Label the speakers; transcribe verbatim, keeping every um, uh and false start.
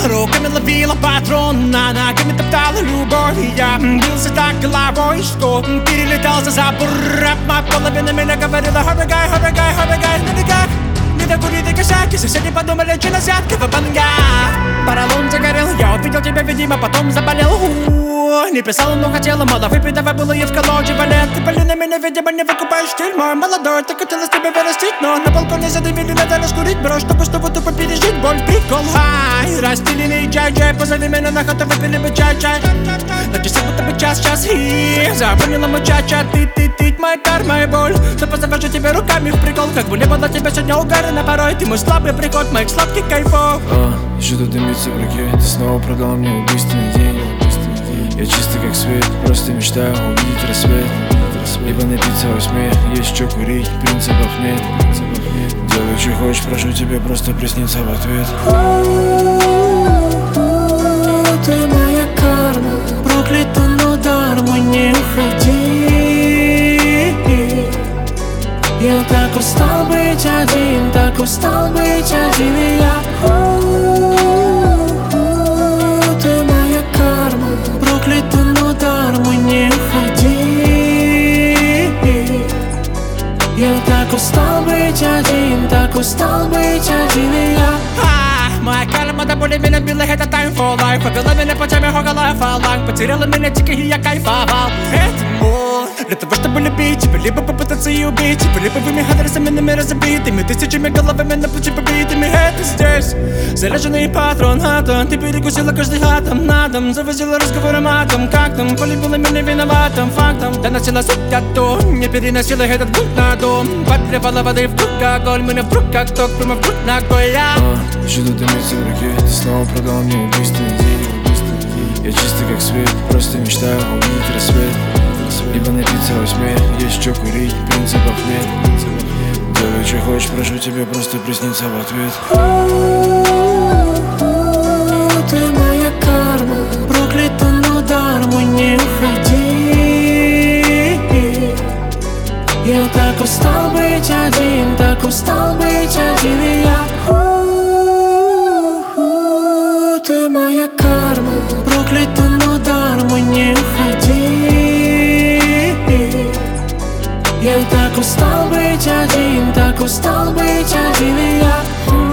Speaker 1: руками ловила патрона, ногами топтала любовь. И я бился так головой, что перелетал за забор. Моя половина меня говорила: Хабигай, Хабигай, Хабигай, на бегах. Не докурили косяки, соседи подумали, что на взятка в банга. Поролон загорел, я увидел тебя, видимо, потом заболел. У-у-у, не писала, но хотела, мало выпить, давай было и в колоде валет. Ты, блин, на меня, видимо, не выкупаешь стиль мой молодой. Так хотелось тебя вырастить, но на балконе задавили, надо раскурить брошь, чтобы, чтобы тупо пережить боль. Прикол, хай, расстеленный чай-чай, позови меня на хату, выпили бы чай-чай. На часы будто бы час-час, и запомнила мой ча-ча. Ты, ты, ты, моя карма и боль. Но позавожу тебя руками в прикол, как бы не было тебя сегодня угарно порой. Ты мой слабый приход, моих сладких кайфов.
Speaker 2: А, что-то дымится в руке, ты снова продал мне убийственный день. Я чистый как свет, просто мечтаю увидеть рассвет. Либо напиться во сне, есть что курить, принципов нет. Делай, что хочешь, прошу тебя, просто присниться в ответ.
Speaker 3: Ты моя карма, проклята, но дарма, не уходи. Я так устал быть один, так устал быть один, и я. Ты моя карма, проклята, но дарма, не уходи. Я так устал быть один, так устал быть один, и я.
Speaker 1: Моя карма до боли меня била, это time for life. Повела меня по теме хоголая фаланг. Потеряла меня тихо, и я кайфовал. Это боль для того, чтобы любить тебя, либо попытаться и убить тебя, либо вымя адресами номера забитыми, тысячами головами на плечи побитыми. Это здесь заряженный патрон, атом. Ты перекусила каждый атом на дом, завозила разговором атом. Как там, полюбила меня виноватым фактом. Доносила суть то, не переносила этот бунт на дом. Подливала воды в круг, огонь, меня в круг, как ток, прямо в круг ногой я.
Speaker 2: Что-то дымится в руке, ты снова продал мне убийственный день. Я чистый как свет, просто мечтаю увидеть рассвет. Либо напиться во сне, есть что курить, принципов нет. Делай, что хочешь, прошу тебя, просто присниться в ответ.
Speaker 3: Ты моя карма, проклята, но дарма, не уходи. Я так устал быть один, так устал быть один, и я. Ты моя карма, проклята, но дарма, не уходи. Я так устал быть один, так устал быть один, и я.